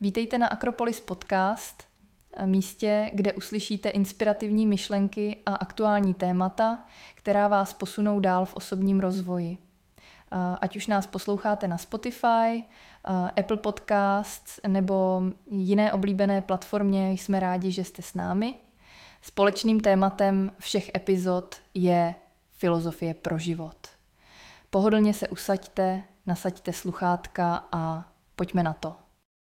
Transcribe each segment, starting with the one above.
Vítejte na Akropolis podcast, místě, kde uslyšíte inspirativní myšlenky a aktuální témata, která vás posunou dál v osobním rozvoji. Ať už nás posloucháte na Spotify, Apple Podcasts nebo jiné oblíbené platformě, jsme rádi, že jste s námi. Společným tématem všech epizod je filozofie pro život. Pohodlně se usaďte, nasaďte sluchátka a pojďme na to.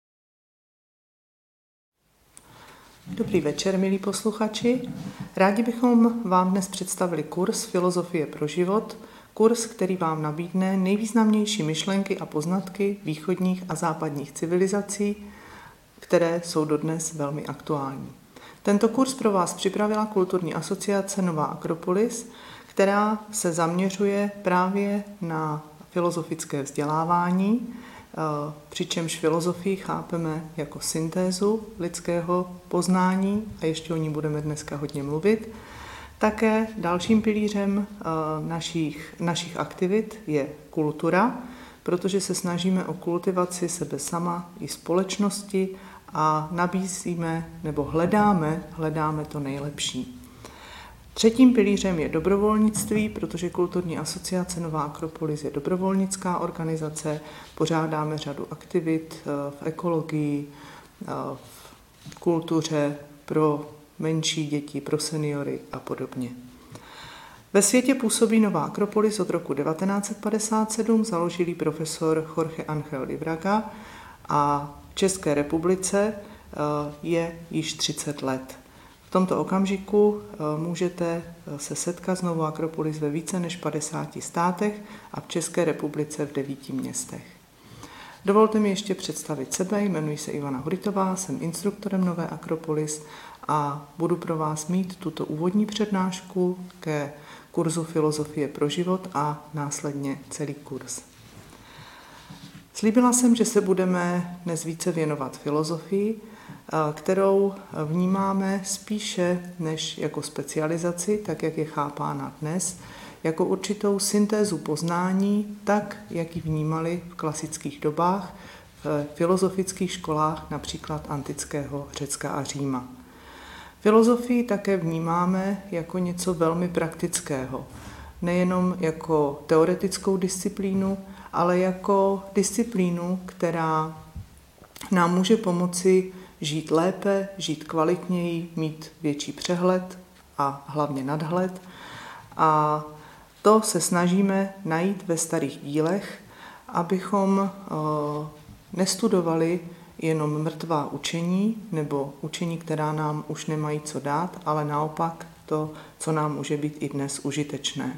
Dobrý večer, milí posluchači. Rádi bychom vám dnes představili kurz Filozofie pro život, kurz, který vám nabídne nejvýznamnější myšlenky a poznatky východních a západních civilizací, které jsou dodnes velmi aktuální. Tento kurz pro vás připravila Kulturní asociace Nová Akropolis, která se zaměřuje právě na filozofické vzdělávání, přičemž filozofii chápeme jako syntézu lidského poznání a ještě o ní budeme dneska hodně mluvit. Také dalším pilířem našich aktivit je kultura, protože se snažíme o kultivaci sebe sama i společnosti a nabízíme nebo hledáme to nejlepší. Třetím pilířem je dobrovolnictví, protože Kulturní asociace Nová Akropolis je dobrovolnická organizace, pořádáme řadu aktivit v ekologii, v kultuře, pro menší děti, pro seniory a podobně. Ve světě působí Nová Akropolis od roku 1957, založil ji profesor Jorge Ángel Líbraga a v České republice je již 30 let. V tomto okamžiku můžete se setkat s Novou Akropolis ve více než 50 státech a v České republice v 9 městech. Dovolte mi ještě představit sebe, jmenuji se Ivana Huritová, jsem instruktorem Nové Akropolis a budu pro vás mít tuto úvodní přednášku ke kurzu Filozofie pro život a následně celý kurz. Slíbila jsem, že se budeme dnes více věnovat filozofii, kterou vnímáme spíše než jako specializaci, tak jak je chápána dnes, jako určitou syntézu poznání, tak jak ji vnímali v klasických dobách v filozofických školách například antického Řecka a Říma. Filozofii také vnímáme jako něco velmi praktického, nejenom jako teoretickou disciplínu, ale jako disciplínu, která nám může pomoci žít lépe, žít kvalitněji, mít větší přehled a hlavně nadhled. A to se snažíme najít ve starých dílech, abychom nestudovali jenom mrtvá učení nebo učení, která nám už nemají co dát, ale naopak to, co nám může být i dnes užitečné.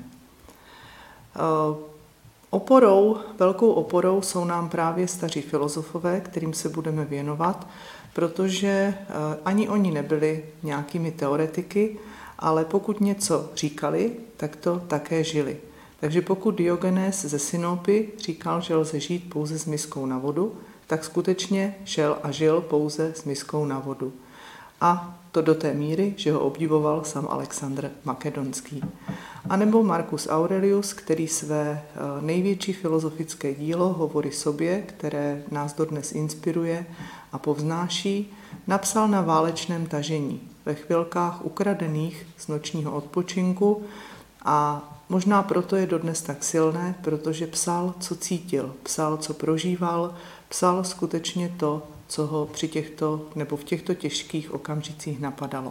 Velkou oporou jsou nám právě staří filozofové, kterým se budeme věnovat, protože ani oni nebyli nějakými teoretiky, ale pokud něco říkali, tak to také žili. Takže pokud Diogenes ze Sinopy říkal, že lze žít pouze s miskou na vodu, tak skutečně šel a žil pouze s miskou na vodu. A to do té míry, že ho obdivoval sám Alexandr Makedonský. A nebo Marcus Aurelius, který své největší filozofické dílo Hovory sobě, které nás dodnes inspiruje a povznáší, napsal na válečném tažení, ve chvilkách ukradených z nočního odpočinku a možná proto je dodnes tak silné, protože psal, co cítil, psal, co prožíval, psal skutečně to, co ho v těchto těžkých okamžicích napadalo.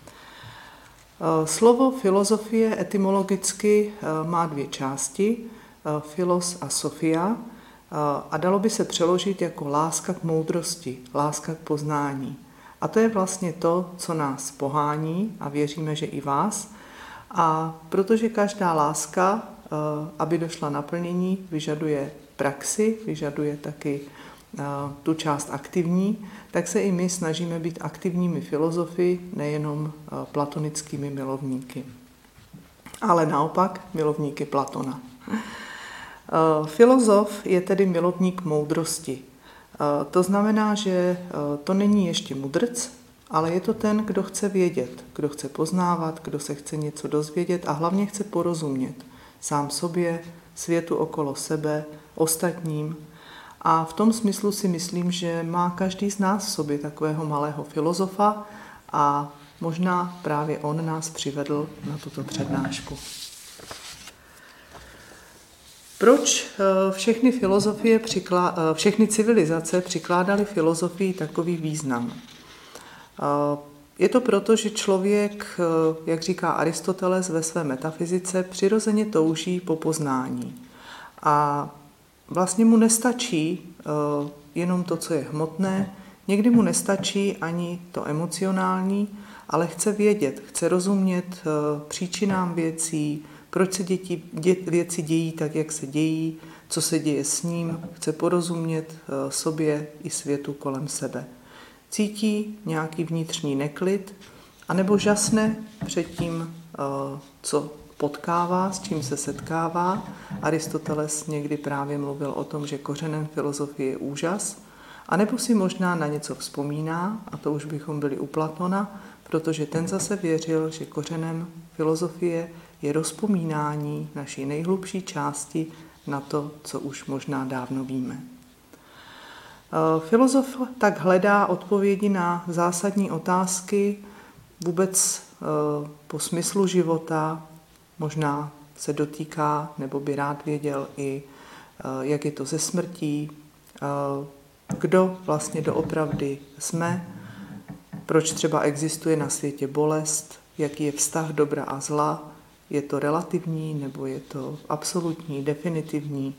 Slovo filozofie etymologicky má 2 části, filos a sofia, a dalo by se přeložit jako láska k moudrosti, láska k poznání. A to je vlastně to, co nás pohání a věříme, že i vás. A protože každá láska, aby došla naplnění, vyžaduje praxi, vyžaduje taky tu část aktivní, tak se i my snažíme být aktivními filozofy, nejenom platonickými milovníky, ale naopak milovníky Platona. Filozof je tedy milovník moudrosti. To znamená, že to není ještě mudrc, ale je to ten, kdo chce vědět, kdo chce poznávat, kdo se chce něco dozvědět a hlavně chce porozumět sám sobě, světu okolo sebe, ostatním A v tom smyslu si myslím, že má každý z nás v sobě takového malého filozofa a možná právě on nás přivedl na tuto přednášku. Proč všechny civilizace přikládaly filozofii takový význam? Je to proto, že člověk, jak říká Aristoteles ve své metafyzice, přirozeně touží po poznání. A vlastně mu nestačí jenom to, co je hmotné, někdy mu nestačí ani to emocionální, ale chce vědět, chce rozumět příčinám věcí, proč se věci dějí tak, jak se dějí, co se děje s ním, chce porozumět sobě i světu kolem sebe. Cítí nějaký vnitřní neklid, anebo žasne před tím, co potkává, s čím se setkává. Aristoteles někdy právě mluvil o tom, že kořenem filozofie je úžas, anebo si možná na něco vzpomíná, a to už bychom byli u Platona, protože ten zase věřil, že kořenem filozofie je rozpomínání naší nejhlubší části na to, co už možná dávno víme. Filozof tak hledá odpovědi na zásadní otázky vůbec po smyslu života, možná se dotýká nebo by rád věděl i, jak je to se smrtí, kdo vlastně doopravdy jsme, proč třeba existuje na světě bolest, jaký je vztah dobra a zla, je to relativní nebo je to absolutní, definitivní,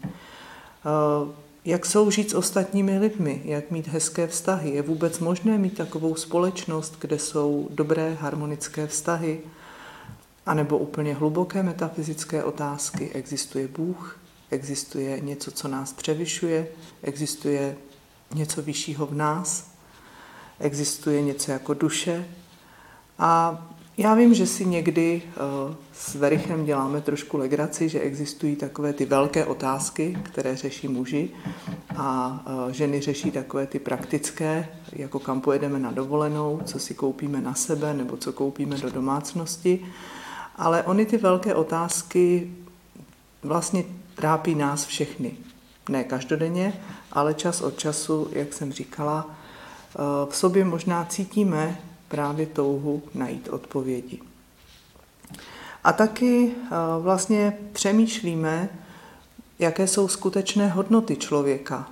jak soužít s ostatními lidmi, jak mít hezké vztahy, je vůbec možné mít takovou společnost, kde jsou dobré harmonické vztahy, anebo úplně hluboké metafyzické otázky, existuje Bůh, existuje něco, co nás převyšuje, existuje něco vyššího v nás, existuje něco jako duše. A já vím, že si někdy s Verichem děláme trošku legraci, že existují takové ty velké otázky, které řeší muži a ženy řeší takové ty praktické, jako kam pojedeme na dovolenou, co si koupíme na sebe nebo co koupíme do domácnosti. Ale ony ty velké otázky vlastně trápí nás všechny. Ne každodenně, ale čas od času, jak jsem říkala, v sobě možná cítíme právě touhu najít odpovědi. A taky vlastně přemýšlíme, jaké jsou skutečné hodnoty člověka,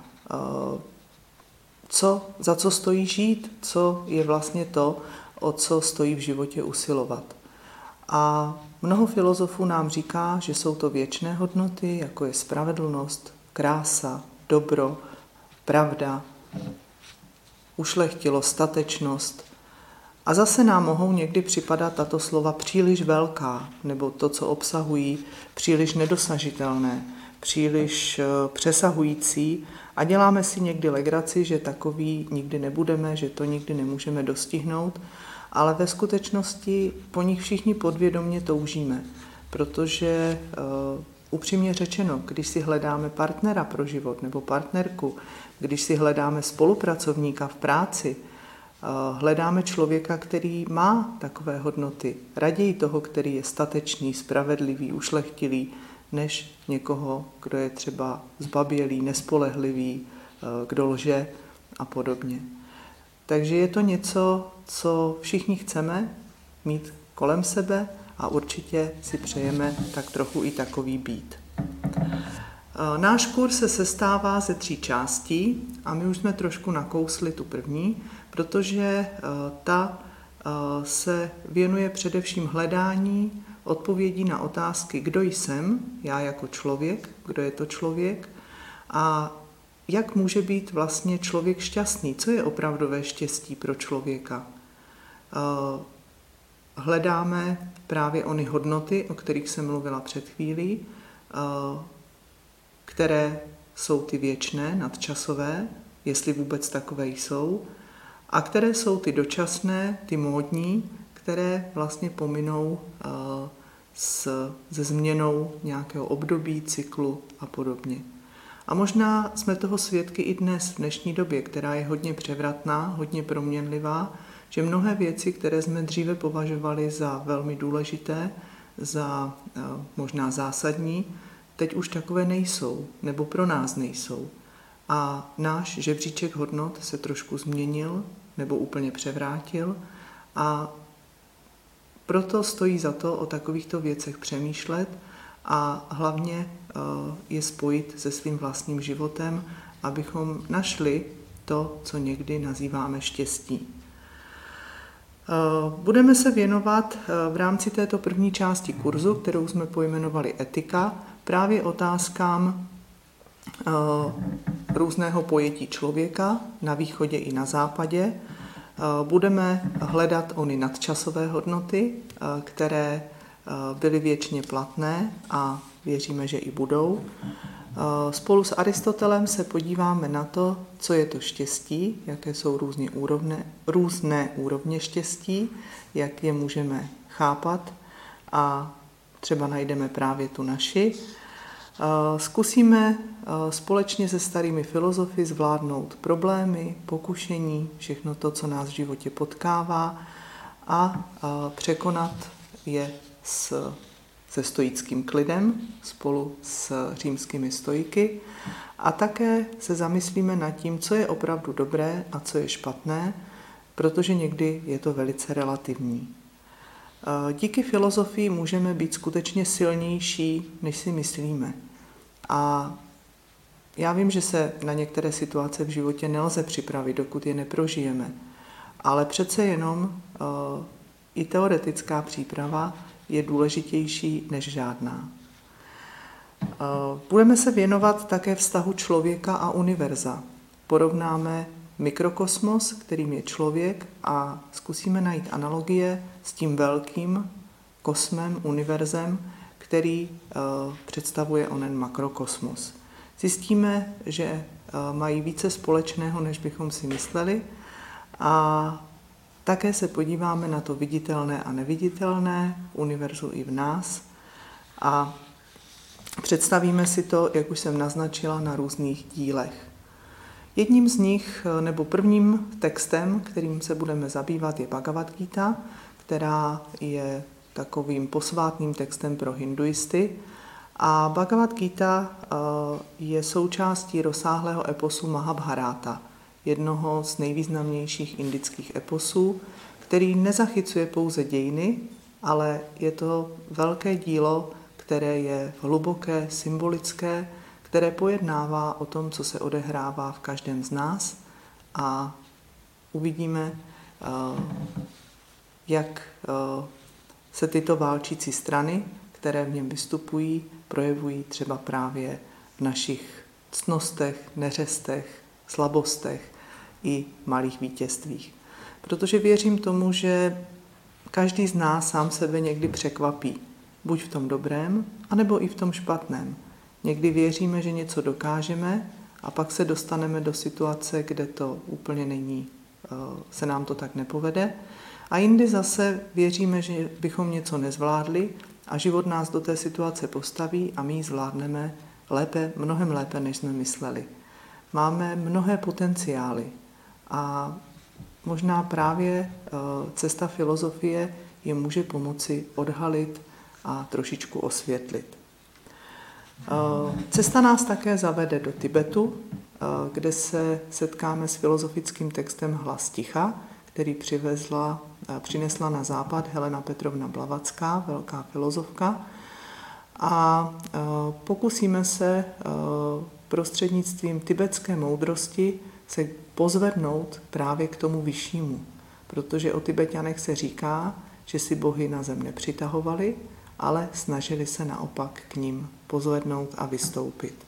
za co stojí žít, co je vlastně to, o co stojí v životě usilovat. A mnoho filozofů nám říká, že jsou to věčné hodnoty, jako je spravedlnost, krása, dobro, pravda, ušlechtilost, statečnost. A zase nám mohou někdy připadat tato slova příliš velká, nebo to, co obsahují, příliš nedosažitelné, příliš přesahující a děláme si někdy legraci, že takový nikdy nebudeme, že to nikdy nemůžeme dostihnout, ale ve skutečnosti po nich všichni podvědomě toužíme, protože upřímně řečeno, když si hledáme partnera pro život nebo partnerku, když si hledáme spolupracovníka v práci, hledáme člověka, který má takové hodnoty, raději toho, který je statečný, spravedlivý, ušlechtilý, než někoho, kdo je třeba zbabělý, nespolehlivý, kdo lže a podobně. Takže je to něco, co všichni chceme mít kolem sebe a určitě si přejeme tak trochu i takový být. Náš kurz se sestává ze 3 částí a my už jsme trošku nakousli tu první, protože ta se věnuje především hledání odpovědí na otázky, kdo jsem, já jako člověk, kdo je to člověk a jak může být vlastně člověk šťastný, co je opravdové štěstí pro člověka. Hledáme právě ony hodnoty, o kterých jsem mluvila před chvílí, které jsou ty věčné, nadčasové, jestli vůbec takové jsou, a které jsou ty dočasné, ty módní, které vlastně pominou se změnou nějakého období, cyklu a podobně. A možná jsme toho svědky i dnes, v dnešní době, která je hodně převratná, hodně proměnlivá, že mnohé věci, které jsme dříve považovali za velmi důležité, za možná zásadní, teď už takové nejsou, nebo pro nás nejsou. a náš žebříček hodnot se trošku změnil nebo úplně převrátil a proto stojí za to o takovýchto věcech přemýšlet a hlavně je spojit se svým vlastním životem, abychom našli to, co někdy nazýváme štěstí. Budeme se věnovat v rámci této první části kurzu, kterou jsme pojmenovali etika, právě otázkám různého pojetí člověka na východě i na západě. Budeme hledat ony nadčasové hodnoty, které byly věčně platné a věříme, že i budou. Spolu s Aristotelem se podíváme na to, co je to štěstí, jaké jsou různé úrovně štěstí, jak je můžeme chápat a třeba najdeme právě tu naši. Zkusíme společně se starými filozofy zvládnout problémy, pokušení, všechno to, co nás v životě potkává a překonat je se stoickým klidem spolu s římskými stoiky a také se zamyslíme nad tím, co je opravdu dobré a co je špatné, protože někdy je to velice relativní. Díky filozofii můžeme být skutečně silnější, než si myslíme. A já vím, že se na některé situace v životě nelze připravit, dokud je neprožijeme, ale přece jenom i teoretická příprava je důležitější než žádná. Budeme se věnovat také vztahu člověka a univerza. Porovnáme mikrokosmos, kterým je člověk, a zkusíme najít analogie s tím velkým kosmem, univerzem, který představuje onen makrokosmos. Zjistíme, že mají více společného, než bychom si mysleli, a také se podíváme na to viditelné a neviditelné v univerzu i v nás a představíme si to, jak už jsem naznačila, na různých dílech. Jedním z nich, nebo prvním textem, kterým se budeme zabývat, je Bhagavad Gita, která je takovým posvátným textem pro hinduisty. A Bhagavad Gita je součástí rozsáhlého eposu Mahabharata, jednoho z nejvýznamnějších indických eposů, který nezachycuje pouze dějiny, ale je to velké dílo, které je hluboké, symbolické, které pojednává o tom, co se odehrává v každém z nás, a uvidíme, jak se tyto válčící strany, které v něm vystupují, projevují třeba právě v našich ctnostech, neřestech, slabostech i malých vítězstvích. Protože věřím tomu, že každý z nás sám sebe někdy překvapí, buď v tom dobrém, anebo i v tom špatném. Někdy věříme, že něco dokážeme a pak se dostaneme do situace, kde to úplně není, se nám to tak nepovede. A jindy zase věříme, že bychom něco nezvládli a život nás do té situace postaví a my ji zvládneme lépe, mnohem lépe, než jsme mysleli. Máme mnohé potenciály a možná právě cesta filozofie je může pomoci odhalit a trošičku osvětlit. Cesta nás také zavede do Tibetu, kde se setkáme s filozofickým textem Hlas ticha, který přinesla na západ Helena Petrovna Blavacká, velká filozofka. A pokusíme se prostřednictvím tibetské moudrosti se pozvednout právě k tomu vyššímu, protože o Tibeťanech se říká, že si bohy na zem nepřitahovali, ale snažili se naopak k ním pozvednout a vystoupit.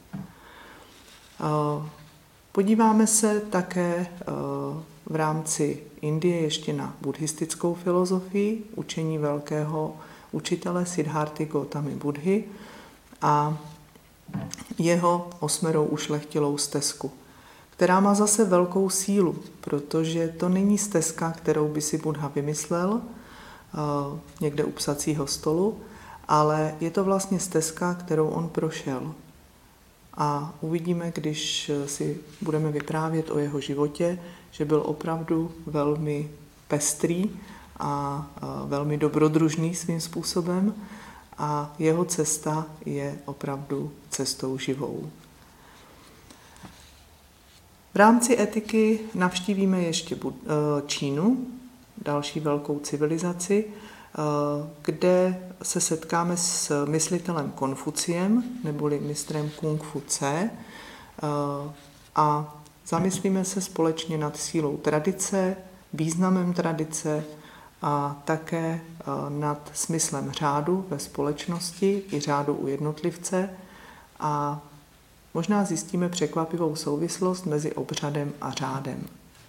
Podíváme se také v rámci Indie ještě na buddhistickou filozofii, učení velkého učitele Siddhárty Gautamy Buddhy a jeho 8 ušlechtilou stezku, která má zase velkou sílu, protože to není stezka, kterou by si Buddha vymyslel někde u psacího stolu, ale je to vlastně stezka, kterou on prošel. A uvidíme, když si budeme vyprávět o jeho životě, že byl opravdu velmi pestrý a velmi dobrodružný svým způsobem a jeho cesta je opravdu cestou živou. V rámci etiky navštívíme ještě Čínu, další velkou civilizaci, kde se setkáme s myslitelem Konfuciem, neboli mistrem Kung Fu Tse, a zamyslíme se společně nad sílou tradice, významem tradice a také nad smyslem řádu ve společnosti i řádu u jednotlivce a možná zjistíme překvapivou souvislost mezi obřadem a řádem.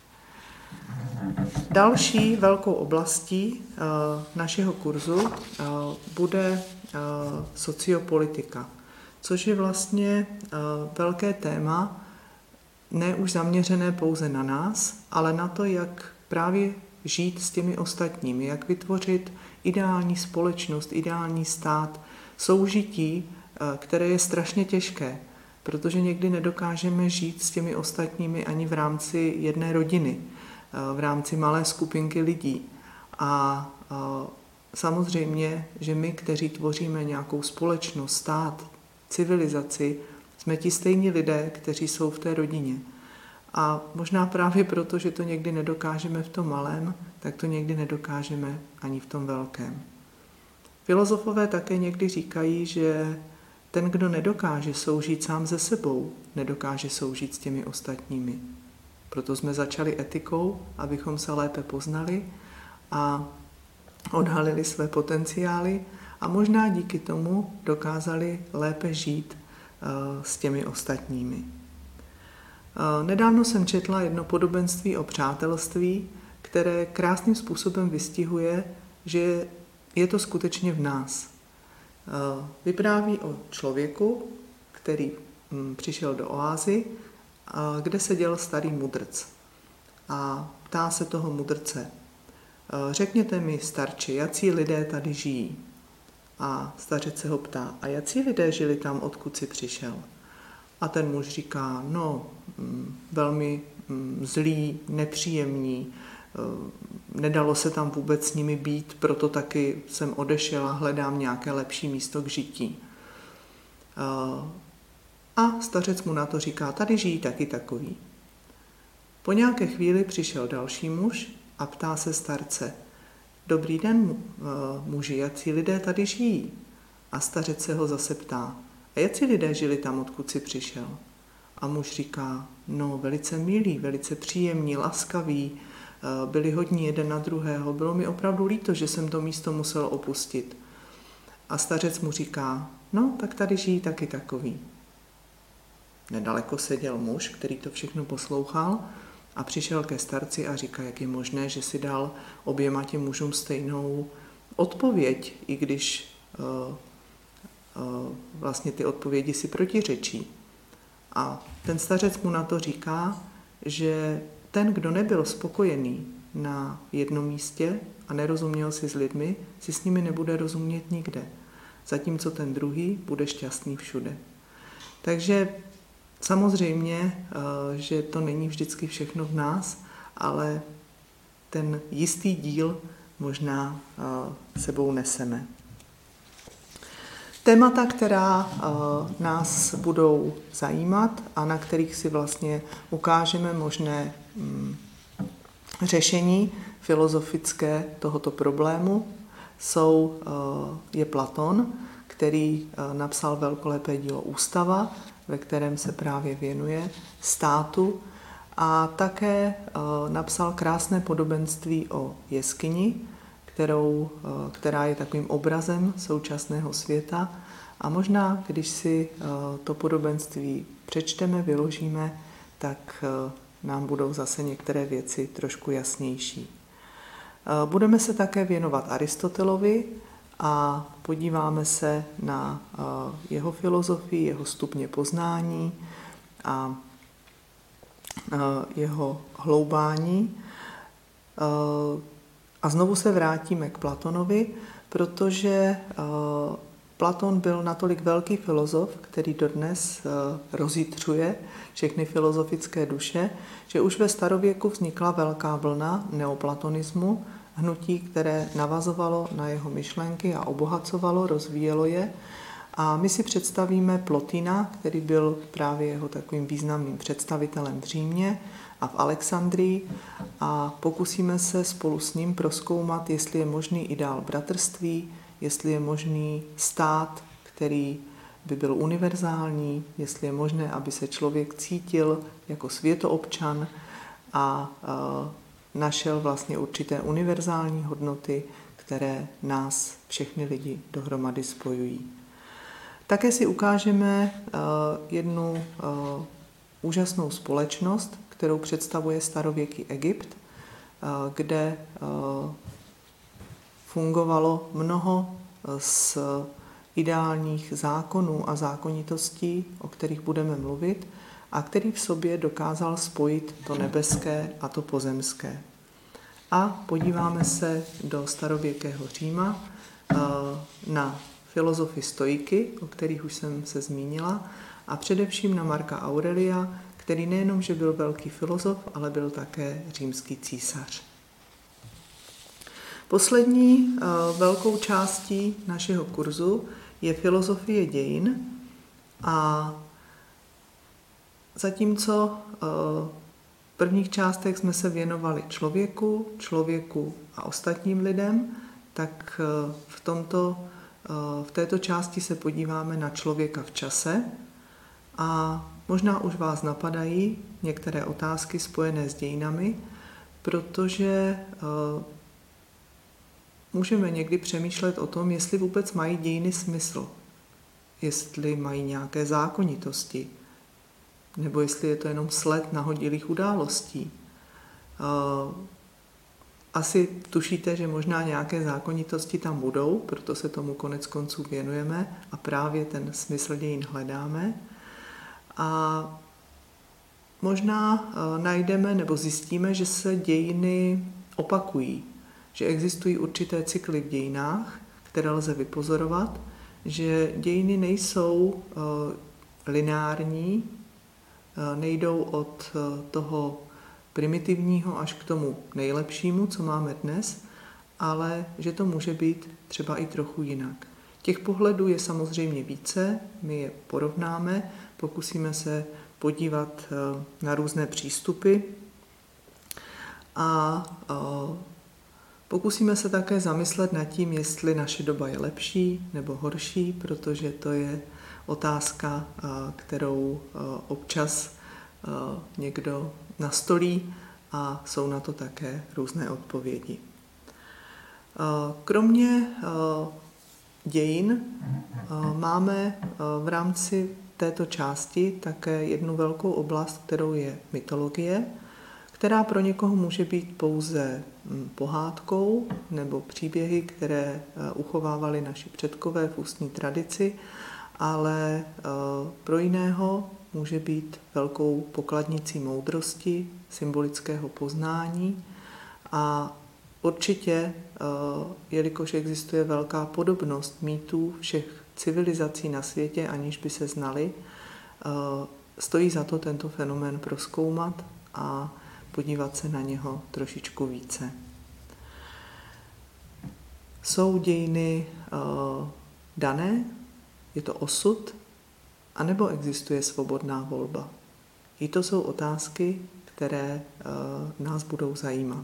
Další velkou oblastí našeho kurzu bude sociopolitika, což je vlastně velké téma, ne už zaměřené pouze na nás, ale na to, jak právě žít s těmi ostatními, jak vytvořit ideální společnost, ideální stát, soužití, které je strašně těžké, protože někdy nedokážeme žít s těmi ostatními ani v rámci jedné rodiny, v rámci malé skupinky lidí. A samozřejmě, že my, kteří tvoříme nějakou společnost, stát, civilizaci, jsme ti stejní lidé, kteří jsou v té rodině. A možná právě proto, že to někdy nedokážeme v tom malém, tak to někdy nedokážeme ani v tom velkém. Filozofové také někdy říkají, že ten, kdo nedokáže soužít sám se sebou, nedokáže soužít s těmi ostatními. Proto jsme začali etikou, abychom se lépe poznali a odhalili své potenciály a možná díky tomu dokázali lépe žít s těmi ostatními. Nedávno jsem četla jedno podobenství o přátelství, které krásným způsobem vystihuje, že je to skutečně v nás. Vypráví o člověku, který přišel do oázy, kde seděl starý mudrc. A ptá se toho mudrce: řekněte mi, starče, jací lidé tady žijí? A stařec se ho ptá: a jací lidé žili tam, odkud si přišel? A ten muž říká: no, velmi zlí, nepříjemní, nedalo se tam vůbec s nimi být, proto taky jsem odešel a hledám nějaké lepší místo k žití. A stařec mu na to říká: tady žijí taky takový. Po nějaké chvíli přišel další muž a ptá se starce: dobrý den, muži, jací lidé tady žijí? A stařec se ho zase ptá: a jací lidé žili tam, odkud si přišel? A muž říká: no, velice milí, velice příjemní, laskaví, byli hodní jeden na druhého, bylo mi opravdu líto, že jsem to místo musel opustit. A stařec mu říká: no, tak tady žijí taky takový. Nedaleko seděl muž, který to všechno poslouchal a přišel ke starci a říká, jak je možné, že si dal oběma těm mužům stejnou odpověď, i když vlastně ty odpovědi si protiřečí. A ten stařec mu na to říká, že ten, kdo nebyl spokojený na jednom místě a nerozuměl si s lidmi, si s nimi nebude rozumět nikde. Zatímco ten druhý bude šťastný všude. Takže samozřejmě, že to není vždycky všechno v nás, ale ten jistý díl možná sebou neseme. Témata, která nás budou zajímat a na kterých si vlastně ukážeme možné řešení filozofické tohoto problému, je Platon, který napsal velkolepé dílo Ústava, ve kterém se právě věnuje státu, a také napsal krásné podobenství o jeskyni, která je takovým obrazem současného světa. A možná, když si to podobenství přečteme, vyložíme, tak nám budou zase některé věci trošku jasnější. Budeme se také věnovat Aristotelovi a podíváme se na jeho filozofii, jeho stupně poznání a jeho hloubání. A znovu se vrátíme k Platonovi, protože Platon byl natolik velký filozof, který dodnes rozjitřuje všechny filozofické duše, že už ve starověku vznikla velká vlna neoplatonismu, hnutí, které navazovalo na jeho myšlenky a obohacovalo, rozvíjelo je. A my si představíme Plotina, který byl právě jeho takovým významným představitelem v Římě a v Alexandrii, a pokusíme se spolu s ním prozkoumat, jestli je možný ideál bratrství, jestli je možný stát, který by byl univerzální, jestli je možné, aby se člověk cítil jako světoobčan a našel vlastně určité univerzální hodnoty, které nás, všechny lidi, dohromady spojují. Také si ukážeme jednu úžasnou společnost, kterou představuje starověký Egypt, kde fungovalo mnoho z ideálních zákonů a zákonitostí, o kterých budeme mluvit, a který v sobě dokázal spojit to nebeské a to pozemské. A podíváme se do starověkého Říma na filozofy stoiky, o kterých už jsem se zmínila, a především na Marka Aurelia, který nejenom, že byl velký filozof, ale byl také římský císař. Poslední velkou částí našeho kurzu je filozofie dějin, a zatímco v prvních částech jsme se věnovali člověku a ostatním lidem, tak v této části se podíváme na člověka v čase a možná už vás napadají některé otázky spojené s dějinami, protože můžeme někdy přemýšlet o tom, jestli vůbec mají dějiny smysl, jestli mají nějaké zákonitosti, nebo jestli je to jenom sled nahodilých událostí. Asi tušíte, že možná nějaké zákonitosti tam budou, proto se tomu konec konců věnujeme a právě ten smysl dějin hledáme. A možná najdeme nebo zjistíme, že se dějiny opakují, že existují určité cykly v dějinách, které lze vypozorovat, že dějiny nejsou lineární, nejdou od toho primitivního až k tomu nejlepšímu, co máme dnes, ale že to může být třeba i trochu jinak. Těch pohledů je samozřejmě více, my je porovnáme, pokusíme se podívat na různé přístupy a pokusíme se také zamyslet nad tím, jestli naše doba je lepší nebo horší, protože to je otázka, kterou občas někdo nastolí, a jsou na to také různé odpovědi. Kromě dějin máme v rámci této části také jednu velkou oblast, kterou je mytologie, která pro někoho může být pouze pohádkou nebo příběhy, které uchovávali naši předkové v ústní tradici, ale pro jiného může být velkou pokladnicí moudrosti, symbolického poznání, a určitě, jelikož existuje velká podobnost mýtů všech civilizací na světě, aniž by se znali, stojí za to tento fenomén prozkoumat a podívat se na něho trošičku více. Jsou dějiny dané? Je to osud? A nebo existuje svobodná volba? I to jsou otázky, které nás budou zajímat.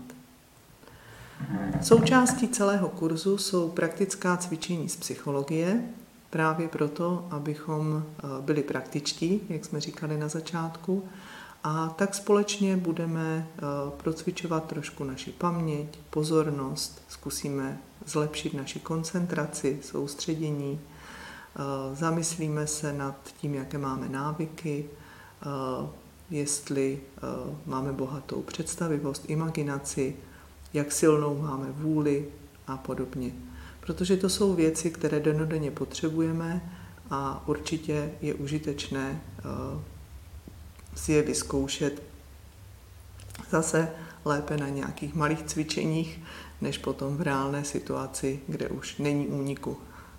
Součástí celého kurzu jsou praktická cvičení z psychologie, právě proto, abychom byli praktičtí, jak jsme říkali na začátku, a tak společně budeme procvičovat trošku naši paměť, pozornost, zkusíme zlepšit naši koncentraci, soustředění, zamyslíme se nad tím, jaké máme návyky, jestli máme bohatou představivost, imaginaci, jak silnou máme vůli a podobně. Protože to jsou věci, které dennodenně potřebujeme a určitě je užitečné si je vyzkoušet zase lépe na nějakých malých cvičeních, než potom v reálné situaci, kde už není úniku.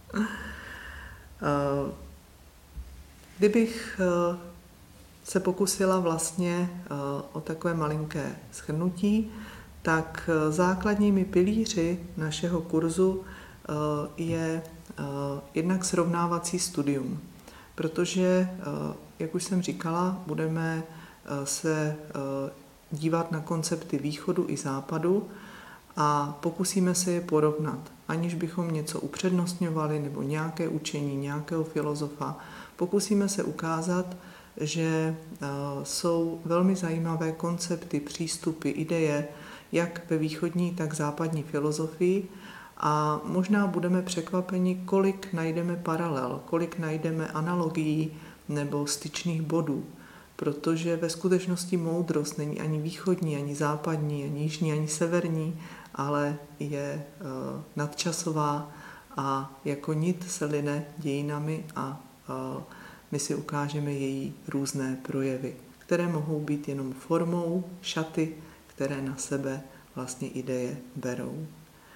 Kdybych se pokusila vlastně o takové malinké shrnutí, tak základními pilíři našeho kurzu je jednak srovnávací studium, protože, jak už jsem říkala, budeme se dívat na koncepty východu i západu a pokusíme se je porovnat, aniž bychom něco upřednostňovali nebo nějaké učení, nějakého filozofa. Pokusíme se ukázat, že jsou velmi zajímavé koncepty, přístupy, ideje, jak ve východní, tak západní filozofii a možná budeme překvapeni, kolik najdeme paralel, kolik najdeme analogií nebo styčných bodů, protože ve skutečnosti moudrost není ani východní, ani západní, ani jižní, ani severní, ale je nadčasová a jako nit se line dějinami a my si ukážeme její různé projevy, které mohou být jenom formou, šaty, které na sebe vlastně ideje berou.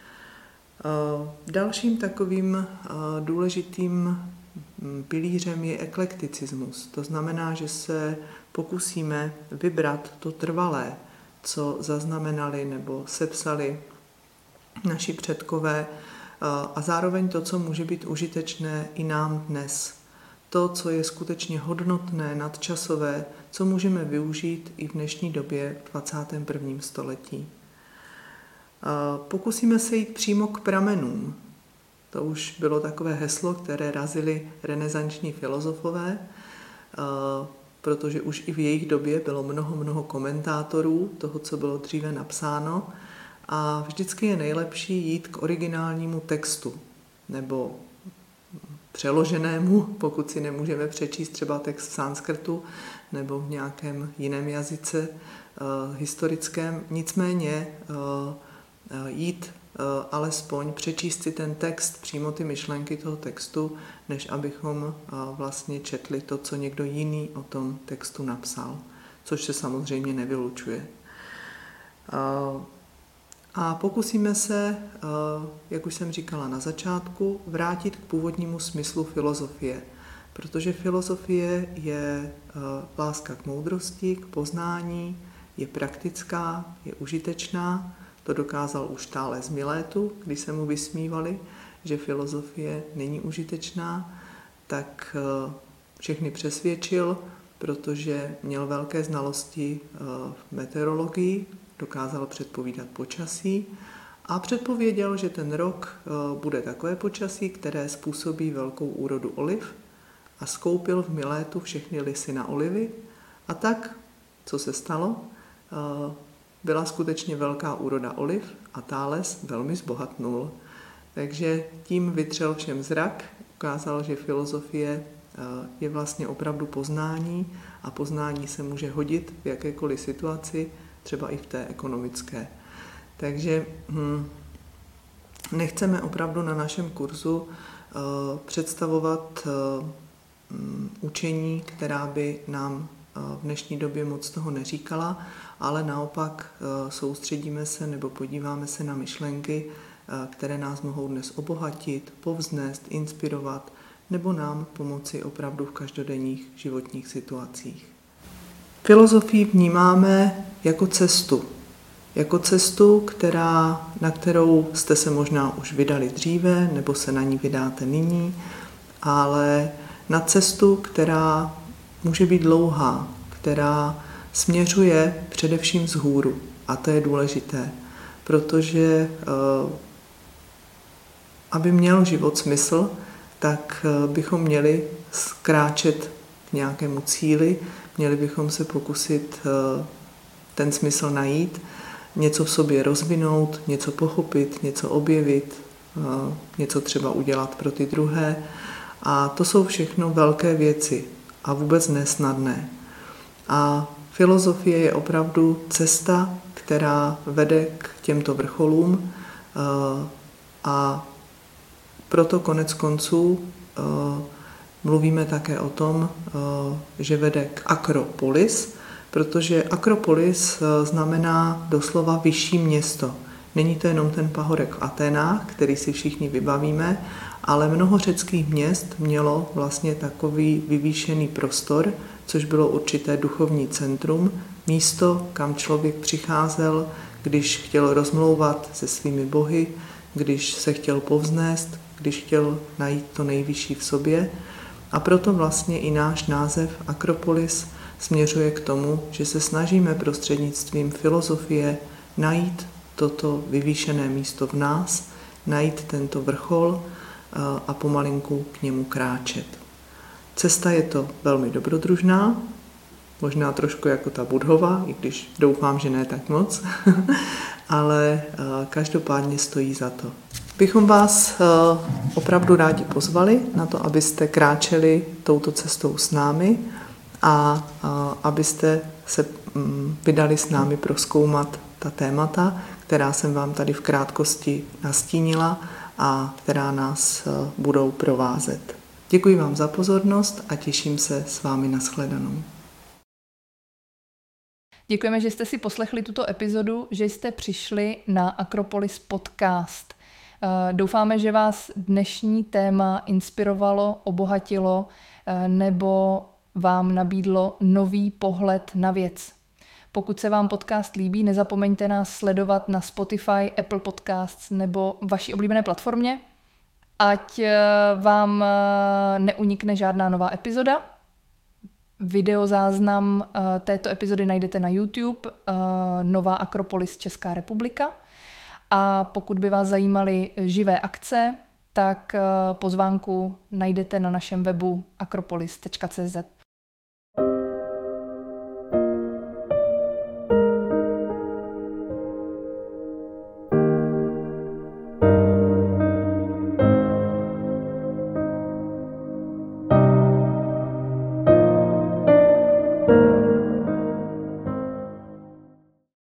Dalším takovým důležitým pilířem je eklekticismus. To znamená, že se pokusíme vybrat to trvalé, co zaznamenali nebo sepsali naši předkové a zároveň to, co může být užitečné i nám dnes. To, co je skutečně hodnotné, nadčasové, co můžeme využít i v dnešní době v 21. století. Pokusíme se jít přímo k pramenům. To už bylo takové heslo, které razili renesanční filozofové, protože už i v jejich době bylo mnoho komentátorů toho, co bylo dříve napsáno a vždycky je nejlepší jít k originálnímu textu nebo přeloženému, pokud si nemůžeme přečíst třeba text v sanskrtu nebo v nějakém jiném jazyce historickém. Nicméně jít alespoň přečíst si ten text, přímo ty myšlenky toho textu, než abychom vlastně četli to, co někdo jiný o tom textu napsal, což se samozřejmě nevylučuje. A pokusíme se, jak už jsem říkala na začátku, vrátit k původnímu smyslu filozofie, protože filozofie je láska k moudrosti, k poznání, je praktická, je užitečná. To dokázal už Thales z Milétu, když se mu vysmívali, že filozofie není užitečná, tak všechny přesvědčil, protože měl velké znalosti v meteorologii, dokázal předpovídat počasí a předpověděl, že ten rok bude takové počasí, které způsobí velkou úrodu oliv a skoupil v Milétu všechny lisy na olivy a tak, co se stalo, byla skutečně velká úroda oliv a Thales velmi zbohatnul. Takže tím vytřel všem zrak, ukázal, že filozofie je vlastně opravdu poznání a poznání se může hodit v jakékoliv situaci, třeba i v té ekonomické. Takže nechceme opravdu na našem kurzu představovat učení, která by nám v dnešní době moc toho neříkala, ale naopak soustředíme se nebo podíváme se na myšlenky, které nás mohou dnes obohatit, povznést, inspirovat nebo nám pomoci opravdu v každodenních životních situacích. Filozofii vnímáme jako cestu. Jako cestu, na kterou jste se možná už vydali dříve, nebo se na ní vydáte nyní, ale na cestu, která může být dlouhá, která směřuje především vzhůru. A to je důležité, protože aby měl život smysl, tak bychom měli kráčet k nějakému cíli, měli bychom se pokusit ten smysl najít, něco v sobě rozvinout, něco pochopit, něco objevit, něco třeba udělat pro ty druhé. A to jsou všechno velké věci a vůbec nesnadné. A filozofie je opravdu cesta, která vede k těmto vrcholům a proto konec konců mluvíme také o tom, že vede k Akropolis, protože Akropolis znamená doslova vyšší město. Není to jenom ten pahorek v Aténách, který si všichni vybavíme, ale mnoho řeckých měst mělo vlastně takový vyvýšený prostor, což bylo určité duchovní centrum, místo, kam člověk přicházel, když chtěl rozmlouvat se svými bohy, když se chtěl povznést, když chtěl najít to nejvyšší v sobě. A proto vlastně i náš název Akropolis směřuje k tomu, že se snažíme prostřednictvím filozofie najít toto vyvýšené místo v nás, najít tento vrchol a pomalinku k němu kráčet. Cesta je to velmi dobrodružná, možná trošku jako ta Buddhova, i když doufám, že ne tak moc, ale každopádně stojí za to. Bychom vás opravdu rádi pozvali na to, abyste kráčeli touto cestou s námi a abyste se vydali s námi prozkoumat ta témata, která jsem vám tady v krátkosti nastínila a která nás budou provázet. Děkuji vám za pozornost a těším se s vámi na shledanou. Děkujeme, že jste si poslechli tuto epizodu, že jste přišli na Akropolis podcast. Doufáme, že vás dnešní téma inspirovalo, obohatilo nebo vám nabídlo nový pohled na věc. Pokud se vám podcast líbí, nezapomeňte nás sledovat na Spotify, Apple Podcasts nebo vaší oblíbené platformě, ať vám neunikne žádná nová epizoda. Videozáznam této epizody najdete na YouTube, Nová Akropolis Česká republika. A pokud by vás zajímaly živé akce, tak pozvánku najdete na našem webu akropolis.cz.